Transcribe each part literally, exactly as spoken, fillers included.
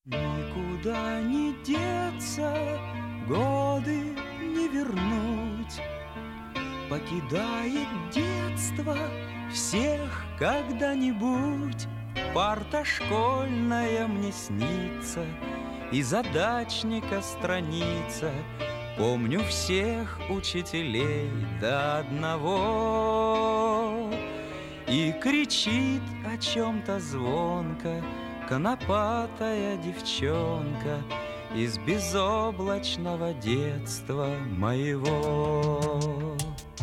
Никуда не деться, годы не вернуть. Покидает детство всех когда-нибудь. Парта школьная мне снится, и задачника страница. Помню всех учителей до одного. И кричит о чем-то звонко конопатая девчонка из безоблачного детства моего.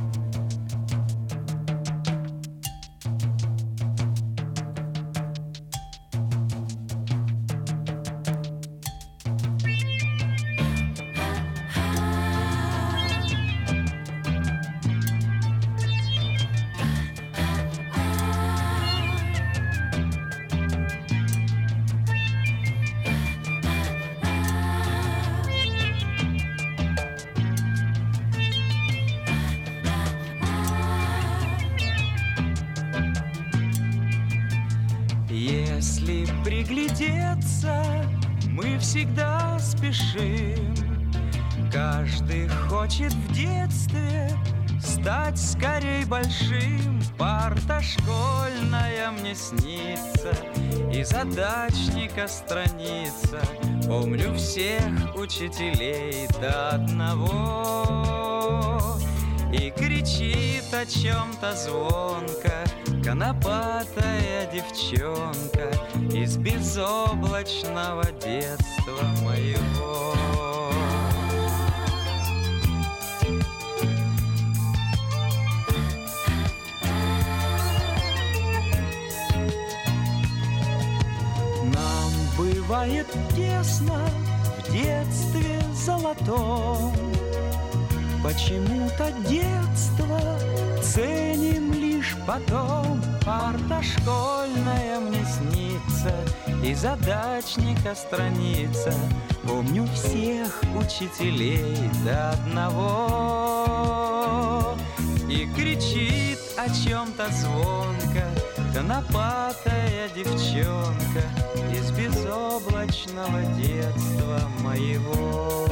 Если приглядеться, мы всегда спешим. Каждый хочет в детстве стать скорей большим. Парта школьная мне снится, и задачника страница. Помню всех учителей до одного. И кричит о чем-то звонко конопатая девчонка из безоблачного детства моего. Нам бывает тесно в детстве золотом. Почему-то детство ценим лишь потом. Парта школьная мне снится, и задачника страница. Помню всех учителей до одного. И кричит о чем-то звонко конопатая девчонка из безоблачного детства моего.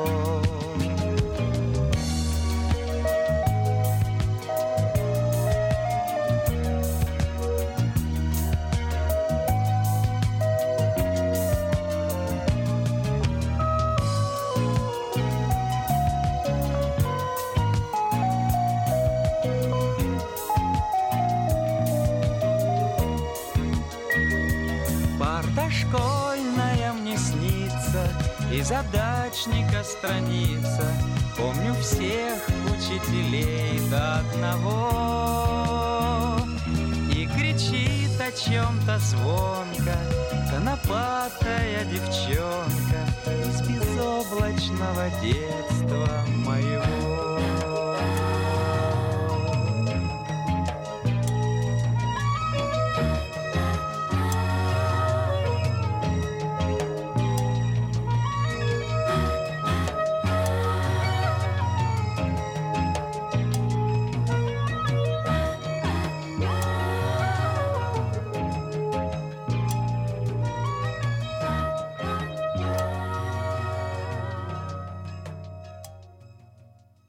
Парта школьная мне снится, и задачника страница. Помню всех учителей до одного. И кричит о чем-то звонко конопатая девчонка из безоблачного детства моего.